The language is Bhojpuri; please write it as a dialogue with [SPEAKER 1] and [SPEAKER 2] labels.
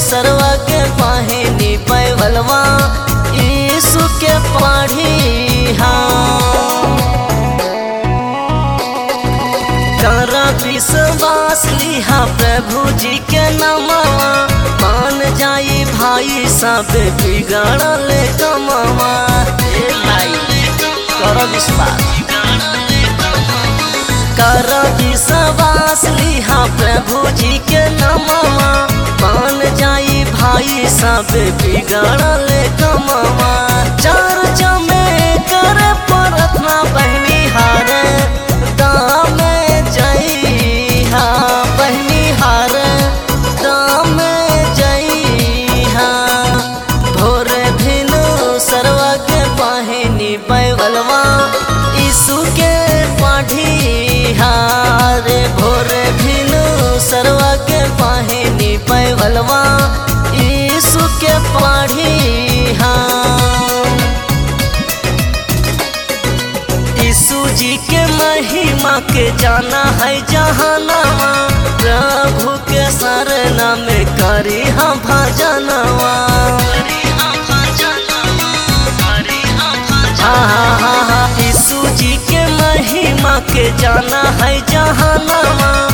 [SPEAKER 1] सरवा के पाहिनी पैवलवा यीशु के पाढ़ी कर विश्वास लिहा प्रभु जी के नामवा मान जाई भाई सब बिगड़ल कमवा कर विश्वास कर विश्वास लिहा प्रभु जी के नामवा मान जाई भाई सब बिगड़ल कमवा चर्चा में कर प्रार्थना बहनी हार दाम जइहा बहनी हार दाम जइहा भोर भिनु सरवा के पाहिनी पैवलवा यीशु के पाढ़ी रे भोर भिनु सरवा के पाहिनी पैवलवा यीशु के पाढ़ी यीशु जी के महिमा के जाना है जहानावा प्रभु के शरणा में करी हम भजनवा यीशु जी के महिमा के जाना है जहानावा